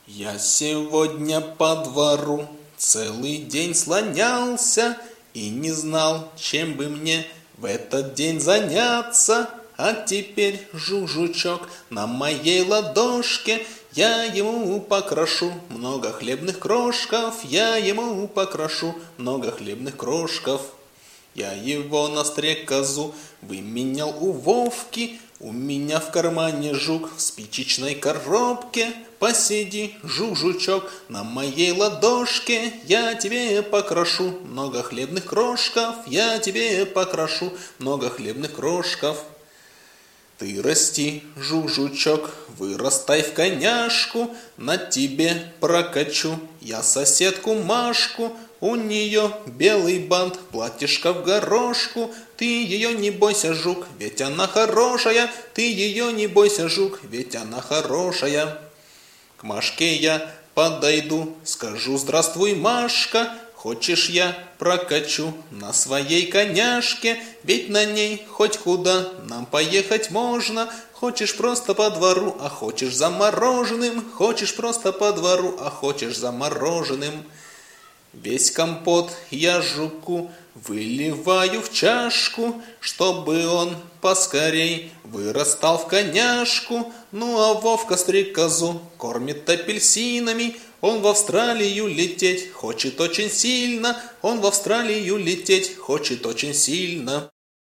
Я сегодня по двору целый день слонялся и не знал, чем бы мне в этот день заняться. А теперь жужучок на моей ладошке, я ему покрошу много хлебных крошков, я ему покрошу много хлебных крошков. Я его на стрекозу выменял у Вовки, у меня в кармане жук в спичечной коробке. Посиди, жужучок, на моей ладошке, я тебе покрошу много хлебных крошков, я тебе покрошу много хлебных крошков. Ты расти, жужучок, вырастай в коняшку, на тебе прокачу я соседку Машку. У нее белый бант, платьишко в горошку. Ты ее не бойся, жук, ведь она хорошая. Ты ее не бойся, жук, ведь она хорошая. К Машке я подойду, скажу: здравствуй, Машка. Хочешь, я прокачу на своей коняшке, ведь на ней хоть куда нам поехать можно. Хочешь просто по двору, а хочешь за мороженым. Хочешь просто по двору, а хочешь за мороженым. Весь компот я жуку выливаю в чашку, чтобы он поскорей вырастал в коняшку. Ну а Вовка стрекозу кормит апельсинами. Он в Австралию лететь хочет очень сильно. Он в Австралию лететь хочет очень сильно.